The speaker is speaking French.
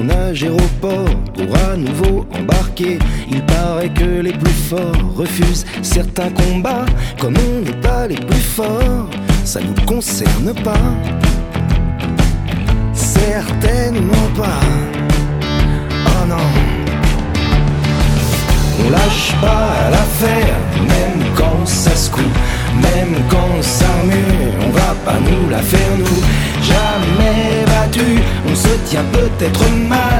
Aéroport pour à nouveau embarquer. Il paraît que les plus forts refusent certains combats. Comme on n'est pas les plus forts, ça nous concerne pas. Certainement pas. Oh non. On lâche pas l'affaire, même quand ça se coud, même quand ça mue, on va pas nous la faire nous. Jamais battu, on se tient peut-être mal,